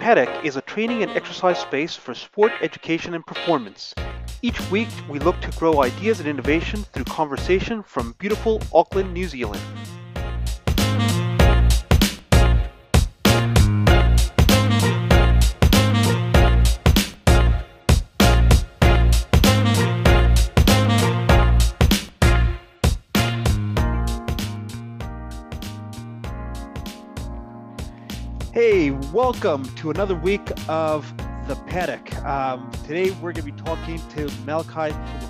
Paddock is a training and exercise space for sport education and performance. Each week, we look to grow ideas and innovation through conversation from beautiful Auckland, New Zealand. Hey, welcome to another week of The Paddock. Today we're going to be talking to Malachi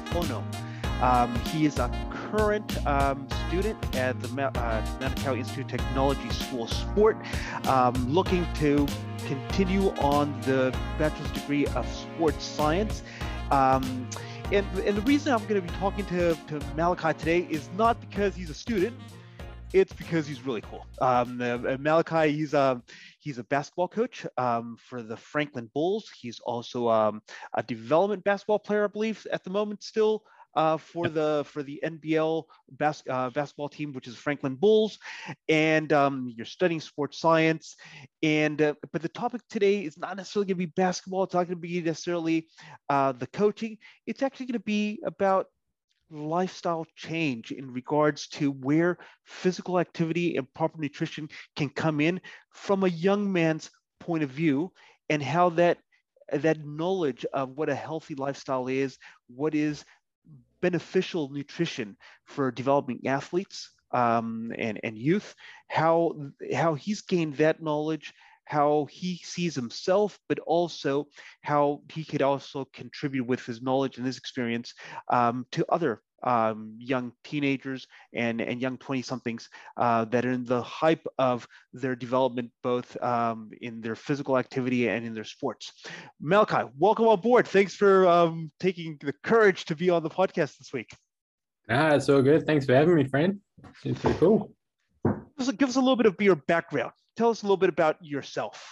Filifono. He is a current student at the Manukau Institute of Technology School of Sport, looking to continue on the bachelor's degree of sports science. And the reason I'm going to be talking to Malachi today is not because he's a student. It's because he's really cool. Malachi, he's a basketball coach for the Franklin Bulls. He's also a development basketball player, I believe, at the moment still for the NBL basketball team, which is Franklin Bulls. And you're studying sports science. And but the topic today is not necessarily going to be basketball. It's not going to be necessarily the coaching. It's actually going to be about lifestyle change in regards to where physical activity and proper nutrition can come in from a young man's point of view, and how that knowledge of what a healthy lifestyle is, what is beneficial nutrition for developing athletes and youth, how he's gained that knowledge, how he sees himself, but also how he could also contribute with his knowledge and his experience to other young teenagers and young 20-somethings that are in the hype of their development, both in their physical activity and in their sports. Malachi, welcome on board. Thanks for taking the courage to be on the podcast this week. It's all good. Thanks for having me, friend. Seems pretty cool. Give us a little bit of your background. Tell us a little bit about yourself.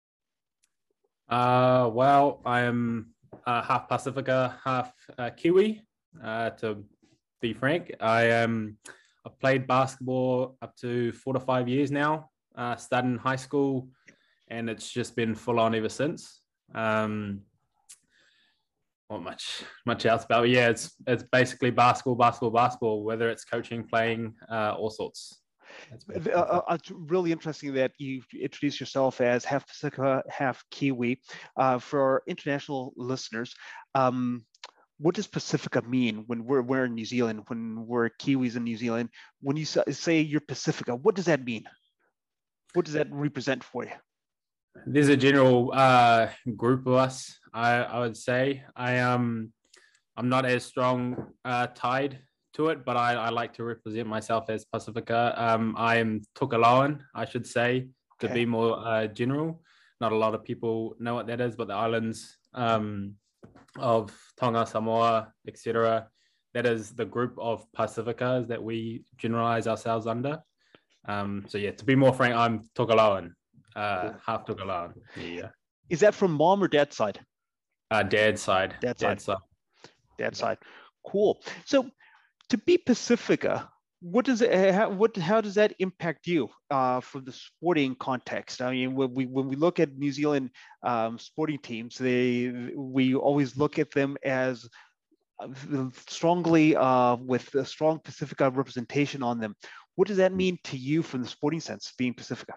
Well, I am half Pacifica, half Kiwi. To be frank, I've played basketball up to 4 to 5 years now. Started in high school, and it's just been full on ever since. Not much else about it. Yeah, it's basically basketball. Whether it's coaching, playing, all sorts. It's really interesting that you introduce yourself as half Pacifica, half Kiwi. For our international listeners, what does Pacifica mean when we're in New Zealand, when we're Kiwis in New Zealand? When you say you're Pacifica, what does that mean? What does that represent for you? There's a general group of us, I would say. I'm not as strong tied to it, but I like to represent myself as Pacifica. I am Tokelauan, I should say, to be more general. Not a lot of people know what that is, but the islands of Tonga, Samoa, etc., that is the group of Pacificas that we generalize ourselves under. So yeah, to be more frank, I'm Tokelauan, half Tokelauan. Yeah. Is that from mom or dad's side? Dad's side. Dad's side. Cool. So, to be Pacifica, how does that impact you from the sporting context? I mean, when we look at New Zealand sporting teams, we always look at them as strongly with a strong Pacifica representation on them. What does that mean to you from the sporting sense, being Pacifica?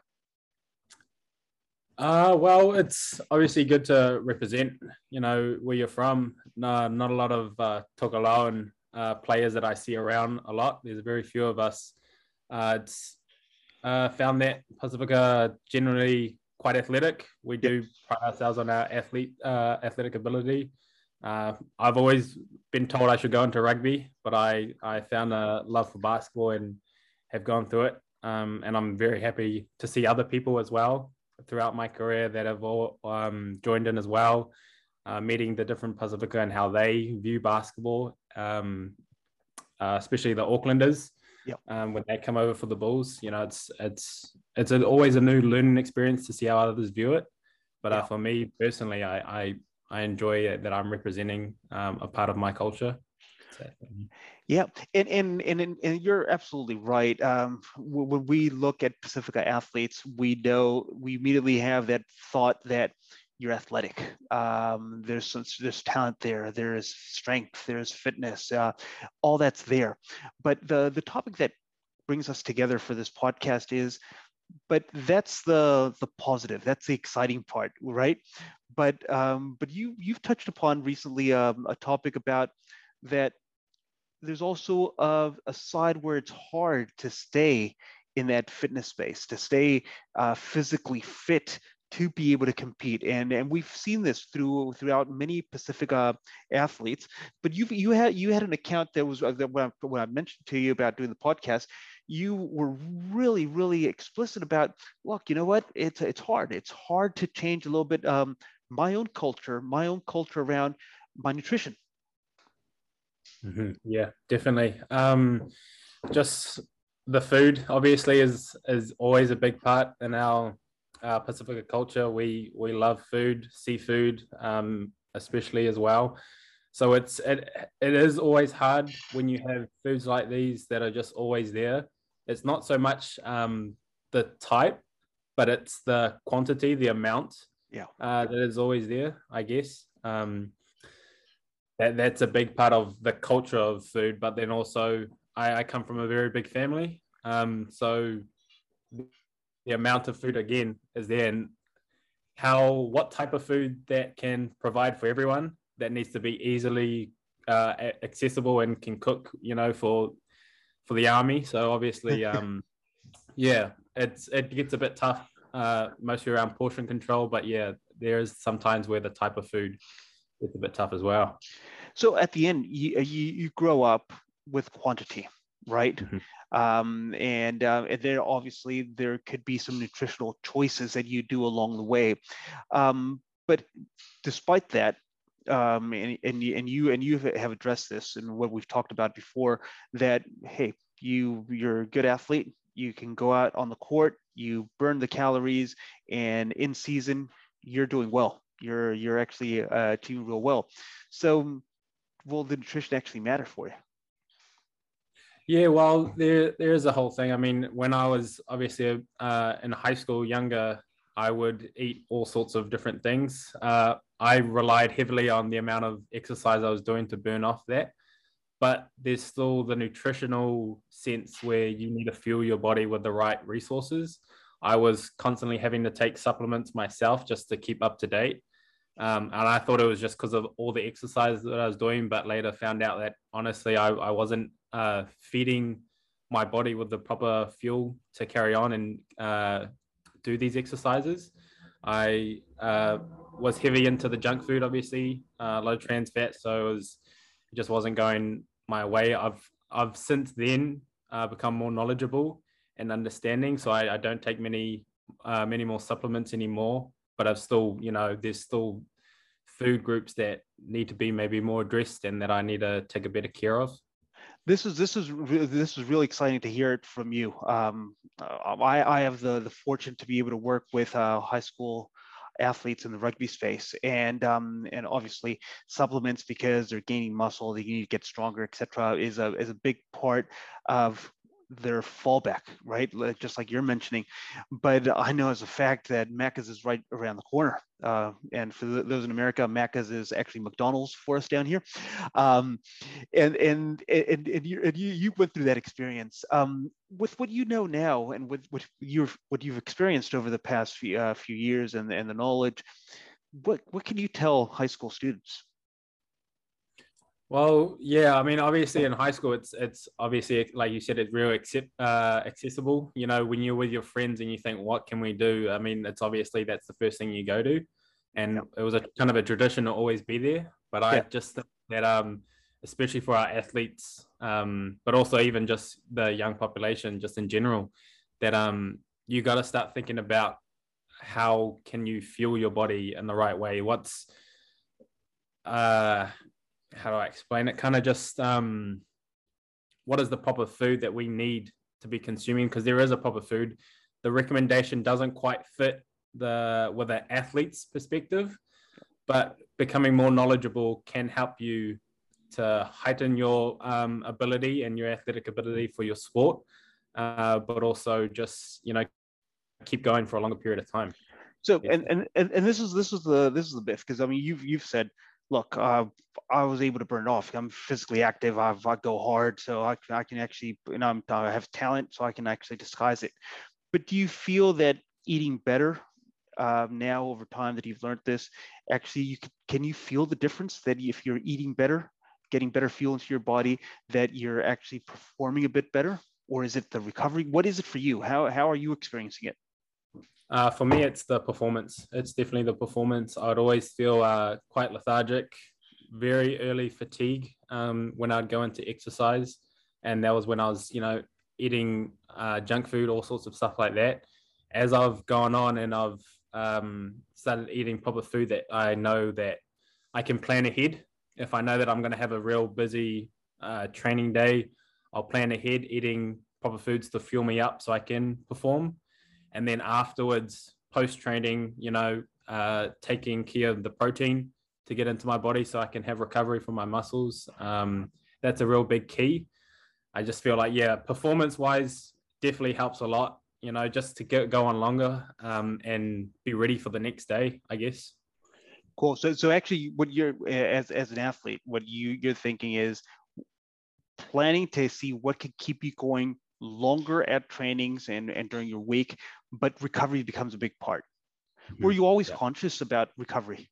Well, it's obviously good to represent, where you're from. Not a lot of Tokelauan players that I see around a lot. There's very few of us. It's found that Pacifica generally quite athletic. We do pride ourselves on our athletic ability. I've always been told I should go into rugby, but I found a love for basketball and have gone through it. And I'm very happy to see other people as well throughout my career that have all joined in as well. Meeting the different Pacifica and how they view basketball, especially the Aucklanders. When they come over for the Bulls, it's always a new learning experience to see how others view it. But for me personally, I enjoy that I'm representing a part of my culture. Exactly. Yeah, and you're absolutely right. When we look at Pacifica athletes, we immediately have that thought that you're athletic. There's talent there. There is strength. There's fitness. All that's there. But the topic that brings us together for this podcast is, but that's the positive. That's the exciting part, right? But you've touched upon recently a topic about that there's also a side where it's hard to stay in that fitness space, to stay physically fit to be able to compete, and we've seen this throughout many Pacific athletes. But you had an account that was that when I mentioned to you about doing the podcast, you were really explicit about, look, you know what, it's hard. It's hard to change a little bit my own culture around my nutrition. Yeah, definitely. Just the food obviously is always a big part in our Pacifica culture. We love food, seafood, especially as well. So it is always hard when you have foods like these that are just always there. It's not so much the type, but it's the quantity, the amount Yeah. that is always there, I guess. That's a big part of the culture of food. But then also, I come from a very big family, so the amount of food again is there, and what type of food that can provide for everyone that needs to be easily accessible and can cook, for the army. So obviously, yeah, it gets a bit tough, mostly around portion control. But yeah, there is sometimes where the type of food gets a bit tough as well. So at the end, you grow up with quantity, right? Mhm. And there obviously there could be some nutritional choices that you do along the way, but despite that, and you have addressed this and what we've talked about before, that hey, you're a good athlete. You can go out on the court, you burn the calories, and in season you're doing well. You're actually doing real well. So will the nutrition actually matter for you? Yeah, well, there is a whole thing. I mean, when I was obviously in high school, younger, I would eat all sorts of different things. I relied heavily on the amount of exercise I was doing to burn off that. But there's still the nutritional sense where you need to fuel your body with the right resources. I was constantly having to take supplements myself just to keep up to date. And I thought it was just because of all the exercise that I was doing, but later found out that honestly, I wasn't feeding my body with the proper fuel to carry on and do these exercises. I was heavy into the junk food, obviously, low trans fat, so it just wasn't going my way. I've since then become more knowledgeable and understanding, so I don't take many more supplements anymore. But I've still, there's still food groups that need to be maybe more addressed and that I need to take a better care of. This is really exciting to hear it from you. I have the fortune to be able to work with high school athletes in the rugby space, and obviously supplements, because they're gaining muscle, they need to get stronger, etc., is a big part of their fallback, right? Just like you're mentioning. But I know as a fact that Macca's is right around the corner. And for those in America, Macca's is actually McDonald's for us down here. Um, and you went through that experience. With what you know now, and with what you've experienced over the past few years, and the knowledge, what can you tell high school students? Well, yeah, I mean, obviously in high school, it's obviously like you said, it's real accessible. When you're with your friends and you think, what can we do? I mean, it's obviously that's the first thing you go to, and it was a kind of a tradition to always be there. But I just think that especially for our athletes, but also even just the young population, just in general, that you got to start thinking about how can you fuel your body in the right way. What's how do I explain it? Kind of just what is the proper food that we need to be consuming? Because there is a proper food. The recommendation doesn't quite fit with an athlete's perspective, but becoming more knowledgeable can help you to heighten your ability and your athletic ability for your sport, but also just, keep going for a longer period of time. So and this is the bit, because I mean you've said, look, I was able to burn it off. I'm physically active. I go hard, so I can actually, I have talent, so I can actually disguise it. But do you feel that eating better now over time that you've learned this, actually can you feel the difference that if you're eating better, getting better fuel into your body, that you're actually performing a bit better? Or is it the recovery? What is it for you? How are you experiencing it? For me, it's the performance. It's definitely the performance. I'd always feel quite lethargic, very early fatigue when I'd go into exercise. And that was when I was, eating junk food, all sorts of stuff like that. As I've gone on and I've started eating proper food that I know that I can plan ahead. If I know that I'm going to have a real busy training day, I'll plan ahead eating proper foods to fuel me up so I can perform. And then afterwards, post-training, taking care of the protein to get into my body so I can have recovery from my muscles. That's a real big key. I just feel like, performance-wise, definitely helps a lot, just to go on longer and be ready for the next day, I guess. Cool. So actually, what you're as an athlete, what you're thinking is planning to see what could keep you going longer at trainings and during your week, but recovery becomes a big part. Were you always conscious about recovery?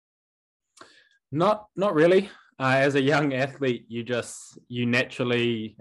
Not really. As a young athlete, you naturally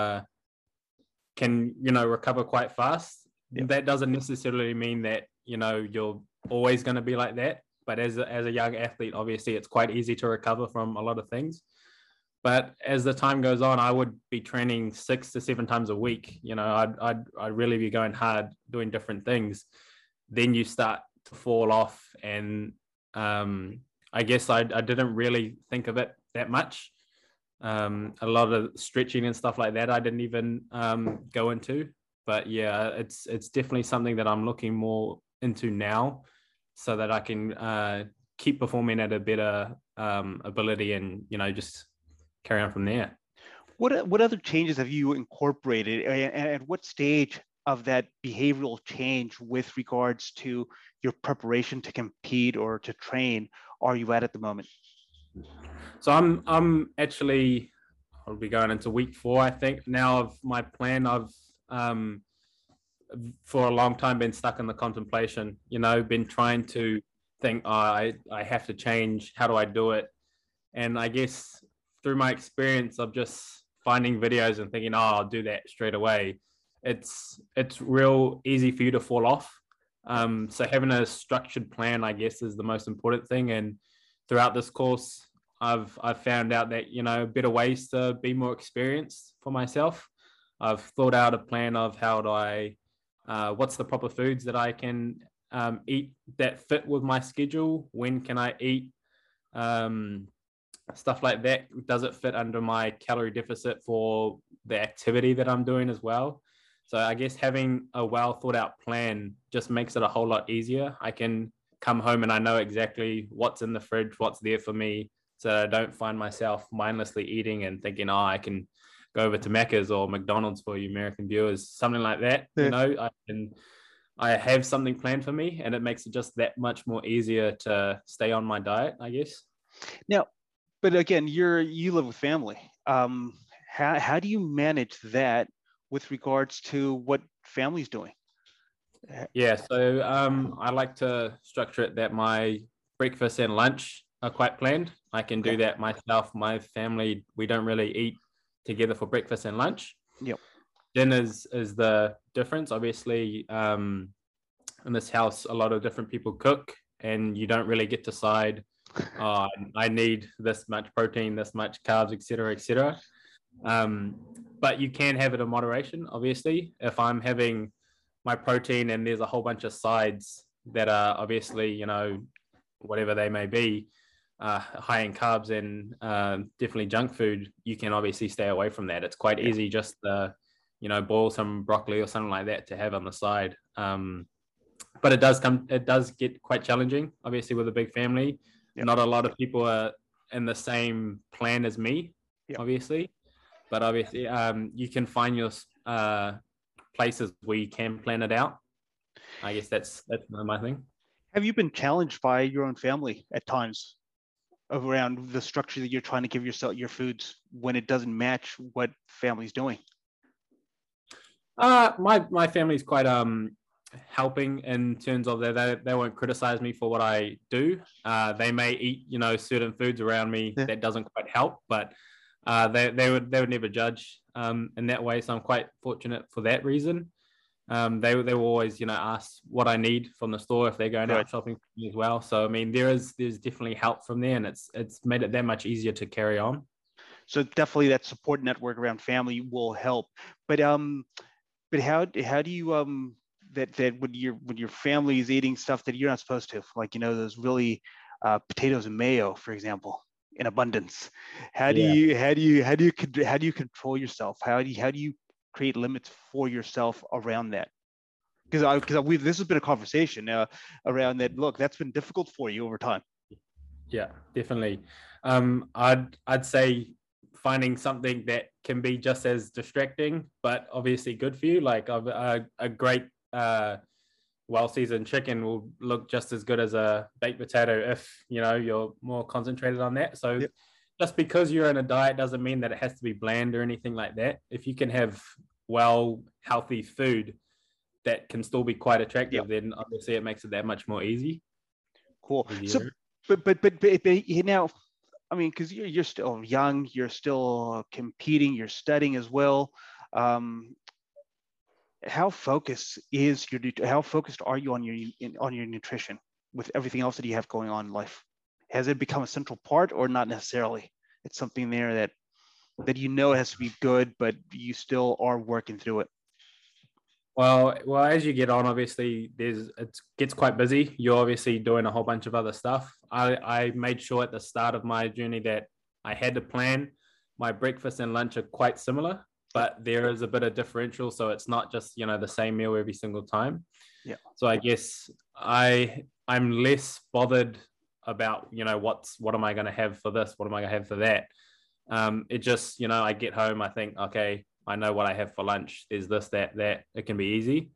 can, recover quite fast. Yep. That doesn't necessarily mean that, you're always going to be like that. But as a young athlete, obviously, it's quite easy to recover from a lot of things. But as the time goes on, I would be training 6 to 7 times a week. I'd really be going hard, doing different things. Then you start to fall off. And I guess I didn't really think of it that much. A lot of stretching and stuff like that, I didn't even go into. But yeah, it's definitely something that I'm looking more into now so that I can keep performing at a better ability and, just carry on from there. What other changes have you incorporated, and at what stage of that behavioral change with regards to your preparation to compete or to train are you at the moment? So I'm actually, I'll be going into week 4, I think now, of my plan. I've for a long time been stuck in the contemplation, been trying to think, I have to change. How do I do it? And I guess through my experience of just finding videos and thinking, I'll do that straight away, it's real easy for you to fall off. So having a structured plan, I guess, is the most important thing. And throughout this course, I've found out that, better ways to be more experienced for myself. I've thought out a plan of how do I, what's the proper foods that I can eat that fit with my schedule? When can I eat? Stuff like that. Does it fit under my calorie deficit for the activity that I'm doing as well? So I guess having a well thought out plan just makes it a whole lot easier. I can come home and I know exactly what's in the fridge, what's there for me, so that I don't find myself mindlessly eating and thinking, I can go over to Macca's or McDonald's for you American viewers, something like that. Yeah. I have something planned for me, and it makes it just that much more easier to stay on my diet, I guess. Now, but again, you live with family. How do you manage that with regards to what family's doing? Yeah, so I like to structure it that my breakfast and lunch are quite planned. I can do that myself. My family, we don't really eat together for breakfast and lunch. Yep. Dinners is the difference. Obviously, in this house, a lot of different people cook, and you don't really get to decide, I need this much protein, this much carbs, etc., etc. But you can have it in moderation. Obviously, if I'm having my protein and there's a whole bunch of sides that are obviously, whatever they may be, high in carbs and definitely junk food, you can obviously stay away from that. It's quite easy just to, boil some broccoli or something like that to have on the side. But it does get quite challenging, obviously, with a big family. Yep. Not a lot of people are in the same plan as me, Yeah. obviously. But obviously, you can find your places where you can plan it out. I guess that's my thing. Have you been challenged by your own family at times around the structure that you're trying to give yourself your foods when it doesn't match what family's doing? My family's quite helping in terms of that they won't criticize me for what I do. They may eat certain foods around me that doesn't quite help, but they would never judge in that way. So I'm quite fortunate for that reason. They will always ask what I need from the store if they're going out shopping for me as well. So I mean there's definitely help from there, and it's made it that much easier to carry on. So definitely that support network around family will help. But how do you that when your family is eating stuff that you're not supposed to, like those really potatoes and mayo, for example, in abundance? How do you control yourself? How do you create limits for yourself around that? Because this has been a conversation around that. Look, that's been difficult for you over time. Yeah, definitely. I'd say finding something that can be just as distracting, but obviously good for you. Like a great well-seasoned chicken will look just as good as a baked potato if you're more concentrated on that. So just because you're in a diet doesn't mean that it has to be bland or anything like that. If you can have healthy food that can still be quite attractive, then obviously it makes it that much more easy. Cool. So, but now, I mean, because you're still young, you're still competing, you're studying as well. How focused are you on your nutrition with everything else that you have going on in life? Has it become a central part, or not necessarily? It's something there that has to be good, but you still are working through it. Well, as you get on, obviously it gets quite busy. You're obviously doing a whole bunch of other stuff. I made sure at the start of my journey that I had to plan. My breakfast and lunch are quite similar, but there is a bit of differential. So it's not just, the same meal every single time. Yeah. So I guess I'm less bothered about, what am I going to have for this? What am I going to have for that? It just, I get home, I think, okay, I know what I have for lunch. There's this, that. It can be easy.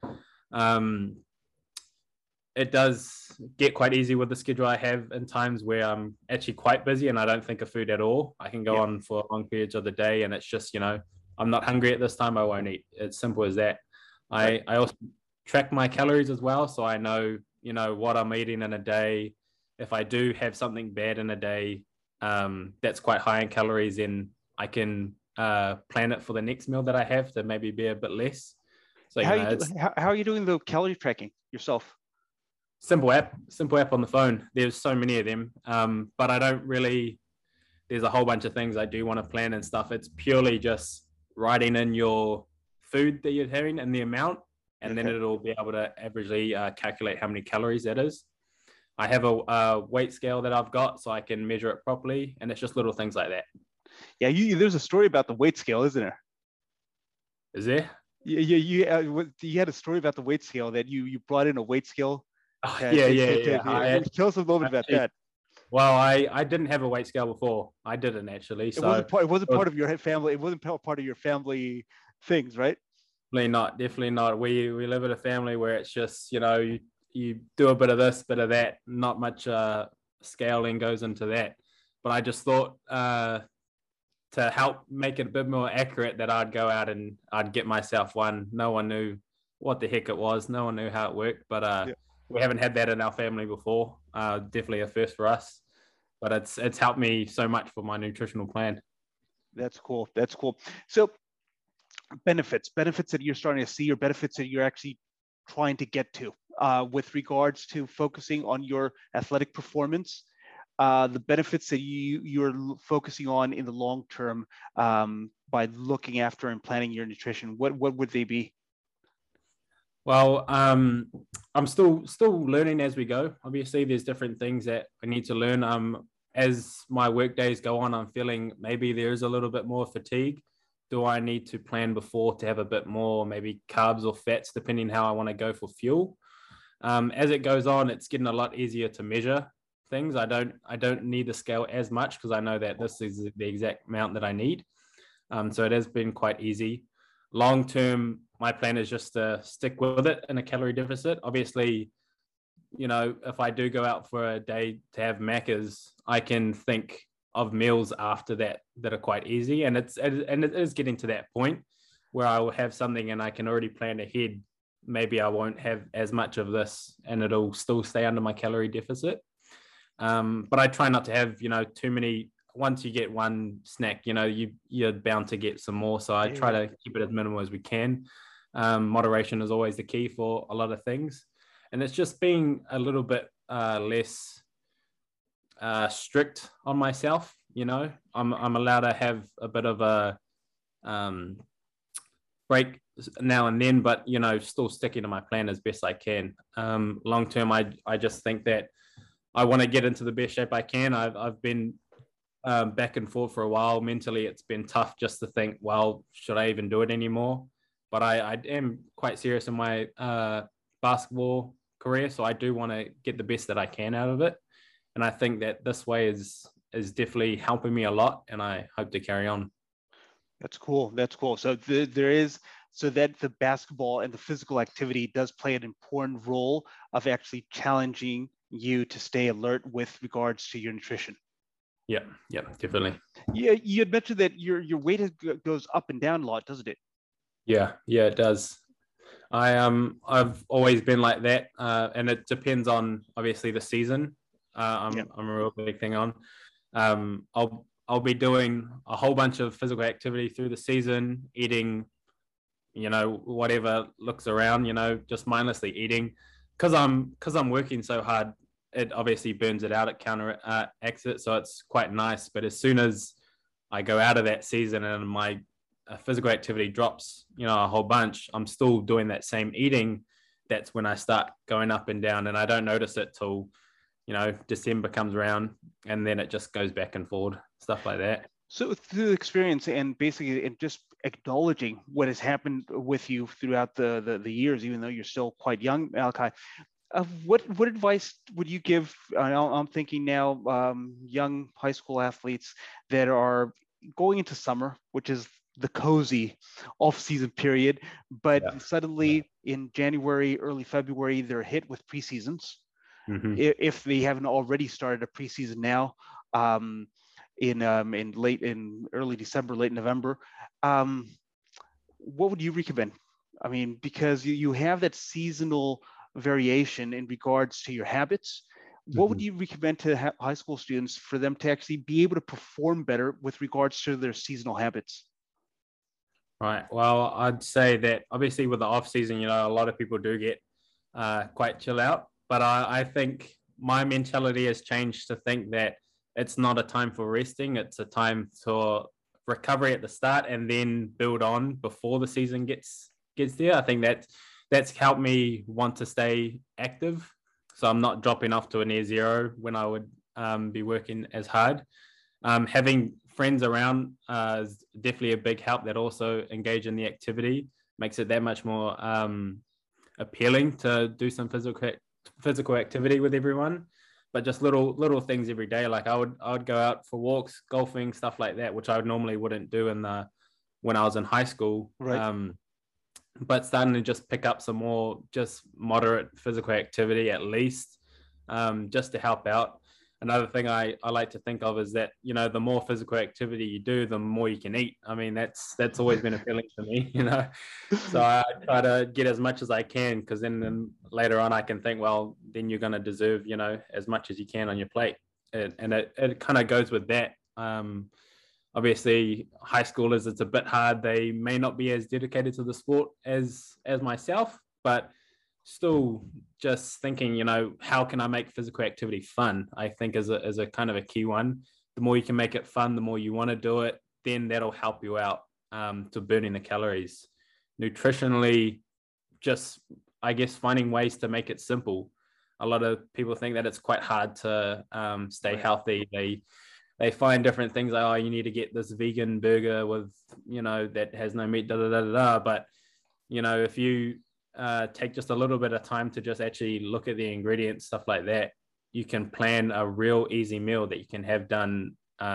It does get quite easy with the schedule I have in times where I'm actually quite busy and I don't think of food at all. I can go on for long periods of the day and it's just, I'm not hungry at this time, I won't eat. It's simple as that. I also track my calories as well. So I know, what I'm eating in a day. If I do have something bad in a day, that's quite high in calories, then I can plan it for the next meal that I have to maybe be a bit less. So how are you doing the calorie tracking yourself? Simple app on the phone. There's so many of them, but I don't really. There's a whole bunch of things I do want to plan and stuff. It's purely just writing in your food that you're having and the amount, and then it'll be able to averagely calculate how many calories that is. I have a weight scale that I've got, so I can measure it properly, and it's just little things like that. Yeah, there's a story about the weight scale, isn't there? Is there? You had a story about the weight scale that you brought in a weight scale. Yeah. Tell us a little bit about that. Well, I didn't have a weight scale before. I didn't actually. So it wasn't part of your family. It wasn't part of your family things, right? Definitely not. We live in a family where it's just you do a bit of this, bit of that. Not much scaling goes into that. But I just thought to help make it a bit more accurate that I'd go out and I'd get myself one. No one knew what the heck it was. No one knew how it worked. But we haven't had that in our family before. Definitely a first for us. But it's helped me so much for my nutritional plan. That's cool. So benefits that you're starting to see, or benefits that you're actually trying to get to with regards to focusing on your athletic performance, the benefits that you're focusing on in the long term by looking after and planning your nutrition, what would they be? Well, I'm still learning as we go. Obviously, there's different things that I need to learn. As my work days go on, I'm feeling maybe there is a little bit more fatigue. Do I need to plan before to have a bit more maybe carbs or fats, depending how I want to go for fuel? As it goes on, it's getting a lot easier to measure things. I don't need the scale as much because I know that this is the exact amount that I need. So it has been quite easy. Long term, my plan is just to stick with it in a calorie deficit. Obviously, if I do go out for a day to have Macca's, I can think of meals after that are quite easy. And it is getting to that point where I will have something and I can already plan ahead. Maybe I won't have as much of this and it'll still stay under my calorie deficit. But I try not to have, too many. Once you get one snack, you're bound to get some more. So I try to keep it as minimal as we can. Moderation is always the key for a lot of things. And it's just being a little bit less strict on myself. I'm allowed to have a bit of a break now and then, but still sticking to my plan as best I can. Long term, I just think that I want to get into the best shape I can. I've been back and forth for a while. Mentally, it's been tough just to think, well, should I even do it anymore? But I am quite serious in my basketball career, so I do want to get the best that I can out of it. And I think that this way is definitely helping me a lot, and I hope to carry on. That's cool. So so that the basketball and the physical activity does play an important role of actually challenging you to stay alert with regards to your nutrition. Yeah, definitely. Yeah, you had mentioned that your weight goes up and down a lot, doesn't it? Yeah, it does. I've always been like that, and it depends on obviously the season. I'm a real big thing on. I'll be doing a whole bunch of physical activity through the season, eating, whatever looks around, just mindlessly eating, because I'm working so hard. It obviously burns it out, it counteracts it, so it's quite nice. But as soon as I go out of that season and my physical activity drops, a whole bunch, I'm still doing that same eating. That's when I start going up and down, and I don't notice it till December comes around, and then it just goes back and forward, stuff like that. So through experience and basically and just acknowledging what has happened with you throughout the years, even though you're still quite young, Malachi, what advice would you give? I'm thinking now, young high school athletes that are going into summer, which is the cozy off-season period, but suddenly in January, early February, they're hit with preseasons. Mm-hmm. If they haven't already started a preseason now, in early December, late November, what would you recommend? I mean, because you have that seasonal variation in regards to your habits. What would you recommend to high school students for them to actually be able to perform better with regards to their seasonal habits? Right. Well, I'd say that obviously with the off season, a lot of people do get quite chill out, but I think my mentality has changed to think that it's not a time for resting. It's a time for recovery at the start and then build on before the season gets there. I think that's helped me want to stay active. So I'm not dropping off to a near zero when I would be working as hard. Having friends around is definitely a big help that also engage in the activity, makes it that much more appealing to do some physical activity with everyone. But just little things every day. Like I would go out for walks, golfing, stuff like that, which I normally wouldn't do when I was in high school. Right. But starting to just pick up some more just moderate physical activity at least, just to help out. Another thing I like to think of is that, the more physical activity you do, the more you can eat. I mean, that's always been appealing to me, So I try to get as much as I can, because then later on I can think, well, then you're going to deserve, as much as you can on your plate. And it kind of goes with that. Obviously, high schoolers, it's a bit hard. They may not be as dedicated to the sport as myself, but still just thinking, how can I make physical activity fun? I think is a kind of a key one. The more you can make it fun, the more you want to do it, then that'll help you out to burning the calories. Nutritionally, just, I guess, finding ways to make it simple. A lot of people think that it's quite hard to stay healthy. They find different things like, oh, you need to get this vegan burger with, that has no meat, But, if you take just a little bit of time to just actually look at the ingredients, stuff like that, you can plan a real easy meal that you can have done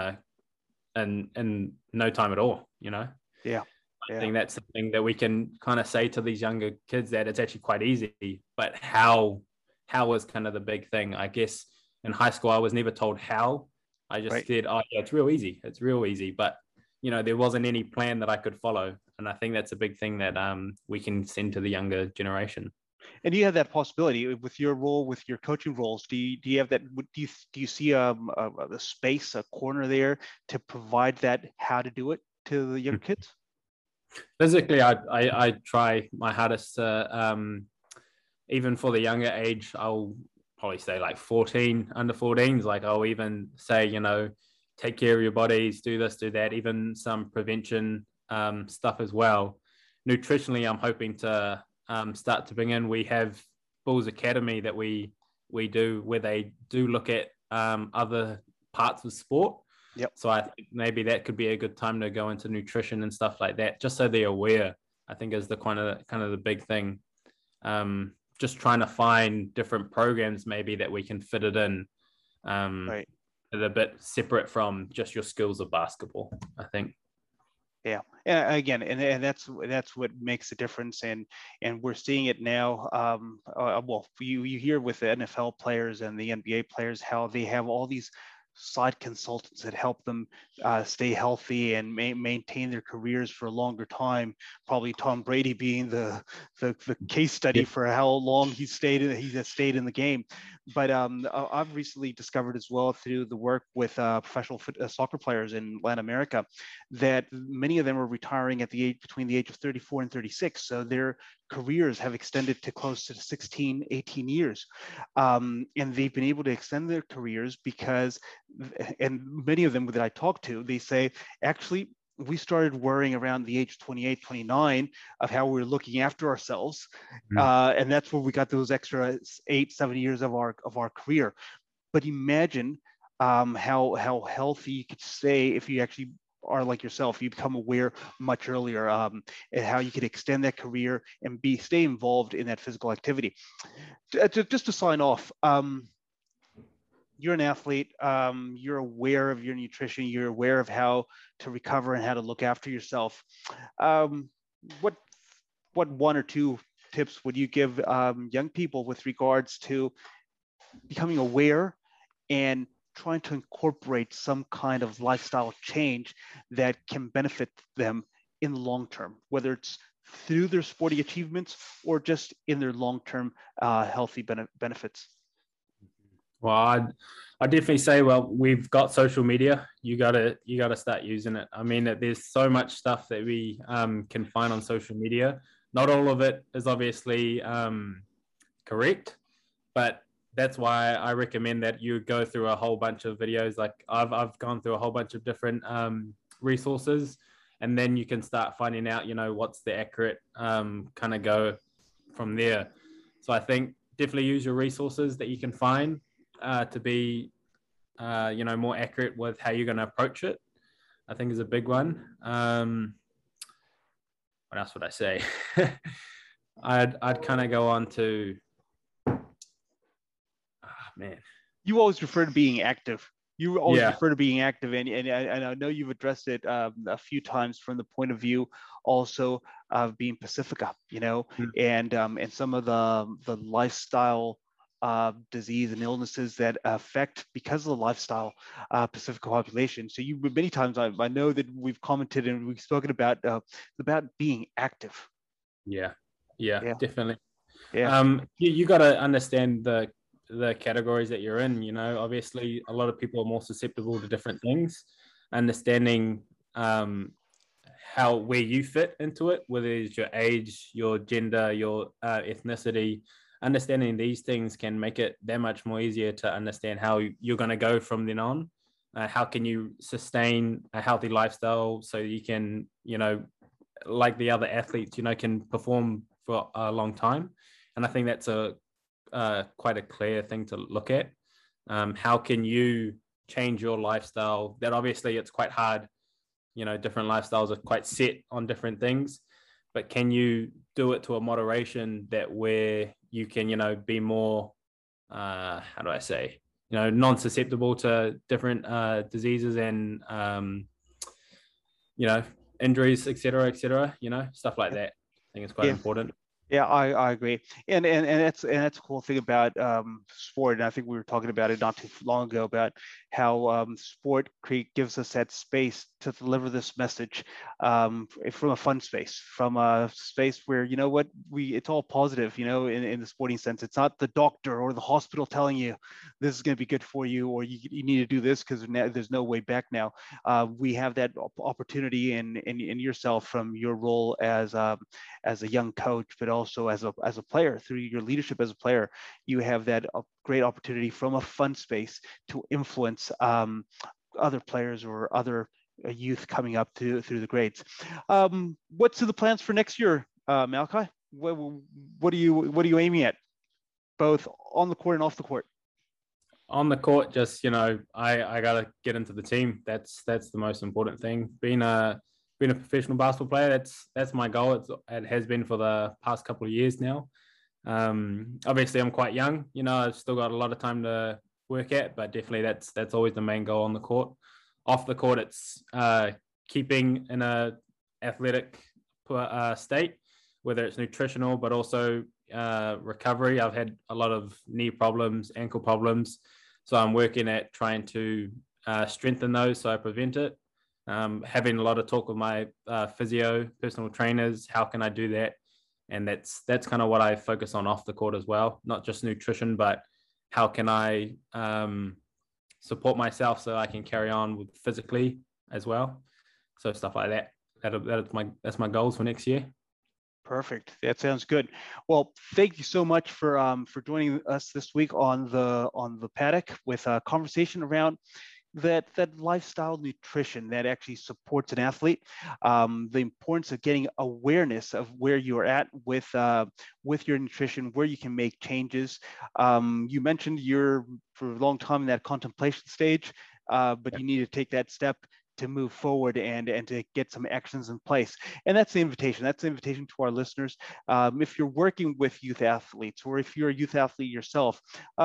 in no time at all, you know? Yeah. I think that's something that we can kind of say to these younger kids, that it's actually quite easy, but how is kind of the big thing. I guess in high school, I was never told how. I just said, oh yeah, it's real easy. It's real easy. But, you know, there wasn't any plan that I could follow. And I think that's a big thing that we can send to the younger generation. And you have that possibility with your role, with your coaching roles. Do you have that? Do you see a space, a corner there to provide that how to do it to the young kids? Physically, I try my hardest to, even for the younger age, I'll probably say like 14, under 14s. Like I'll even say, you know, take care of your bodies, do this, do that, even some prevention stuff as well. Nutritionally, I'm hoping to start to bring in. We have Bulls Academy that we do, where they do look at other parts of sport. Yep. So I think maybe that could be a good time to go into nutrition and stuff like that, just so they're aware. I think is the kind of the big thing. Just trying to find different programs maybe that we can fit it in. Right. A bit separate from just your skills of basketball, I think. Yeah, and again, and that's what makes a difference, and we're seeing it now. Well, you hear with the NFL players and the NBA players how they have all these side consultants that help them stay healthy and maintain their careers for a longer time. Probably Tom Brady being the case study for how long he has stayed in the game. But I've recently discovered as well through the work with professional soccer players in Latin America that many of them are retiring at between the age of 34 and 36. So their careers have extended to close to 16, 18 years. And they've been able to extend their careers because, and many of them that I talk to, they say, actually, we started worrying around the age 28, 29 of how we were looking after ourselves. And that's where we got those extra 8-7 years of our career. But imagine how healthy you could stay if you actually are like yourself. You become aware much earlier, and how you could extend that career and stay involved in that physical activity. Just to sign off, you're an athlete. You're aware of your nutrition. You're aware of how to recover and how to look after yourself. What one or two tips would you give young people with regards to becoming aware and trying to incorporate some kind of lifestyle change that can benefit them in the long term, whether it's through their sporting achievements or just in their long-term healthy benefits? Well, I definitely say, well, we've got social media. You gotta start using it. I mean, there's so much stuff that we can find on social media. Not all of it is obviously correct, but that's why I recommend that you go through a whole bunch of videos. Like I've gone through a whole bunch of different resources, and then you can start finding out, you know, what's the accurate kind of go from there. So I think definitely use your resources that you can find to be, you know, more accurate with how you're going to approach it. I think is a big one. What else would I say? I'd kind of go on to, man. You always refer to being active. You always refer to being active, and I know you've addressed it a few times from the point of view also of being Pacifica, you know, and some of the lifestyle disease and illnesses that affect because of the lifestyle Pacifica population. So you many times I know that we've commented and we've spoken about being active. Yeah, definitely. Yeah. You got to understand the categories that you're in. You know, obviously a lot of people are more susceptible to different things. Understanding where you fit into it, whether it's your age, your gender, your ethnicity. Understanding these things can make it that much more easier to understand how you're going to go from then on. How can you sustain a healthy lifestyle so you can, you know, like the other athletes, you know, can perform for a long time. And I think that's quite a clear thing to look at. How can you change your lifestyle? That obviously it's quite hard. You know, different lifestyles are quite set on different things, but can you do it to a moderation that where you can, you know, be more, how do I say, non-susceptible to different diseases and injuries, etc., stuff like that. I think it's quite important. Yeah, I agree, and that's a cool thing about sport. And I think we were talking about it not too long ago about how sport gives us that space to deliver this message from a fun space, from a space where it's all positive. In the sporting sense, it's not the doctor or the hospital telling you this is going to be good for you or you need to do this because there's no way back now. We have that opportunity in yourself from your role as a young coach, but also as a player. Through your leadership as a player, you have that great opportunity from a fun space to influence other players or other youth coming up through the grades. What's the plans for next year, Malachi? What are you aiming at, both on the court and off the court? On the court, just I gotta get into the team. That's the most important thing. Being a professional basketball player, that's my goal. It has been for the past couple of years now. Obviously, I'm quite young. I've still got a lot of time to work at, but definitely that's always the main goal on the court. Off the court, it's keeping in a athletic state, whether it's nutritional, but also recovery. I've had a lot of knee problems, ankle problems, so I'm working at trying to strengthen those so I prevent it. Having a lot of talk with my physio, personal trainers, how can I do that? And that's kind of what I focus on off the court as well, not just nutrition, but how can I support myself so I can carry on with physically as well. So stuff like that. That's my goals for next year. Perfect. That sounds good. Well, thank you so much for joining us this week on the paddock with a conversation around that lifestyle nutrition that actually supports an athlete, the importance of getting awareness of where you're at with your nutrition, where you can make changes. You mentioned you're for a long time in that contemplation stage, but you need to take that step to move forward and to get some actions in place. And that's the invitation. That's the invitation to our listeners. If you're working with youth athletes, or if you're a youth athlete yourself,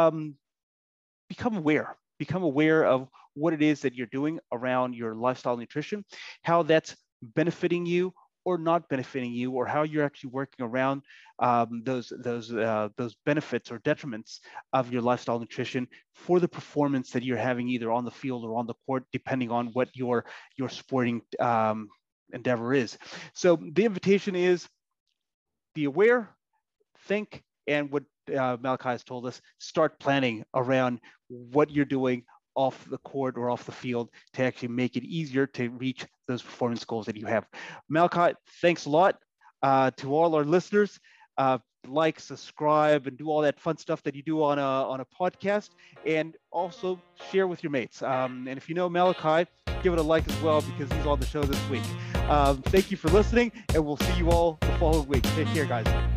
become aware of what it is that you're doing around your lifestyle nutrition, how that's benefiting you or not benefiting you, or how you're actually working around those benefits or detriments of your lifestyle nutrition for the performance that you're having either on the field or on the court, depending on what your sporting endeavor is. So the invitation is be aware, think, and what Malachi has told us, start planning around what you're doing off the court or off the field to actually make it easier to reach those performance goals that you have. Malachi, thanks a lot. To all our listeners, like, subscribe, and do all that fun stuff that you do on a podcast, and also share with your mates. And if you know Malachi, give it a like as well, because he's on the show this week. Thank you for listening, and we'll see you all the following week. Take care, guys.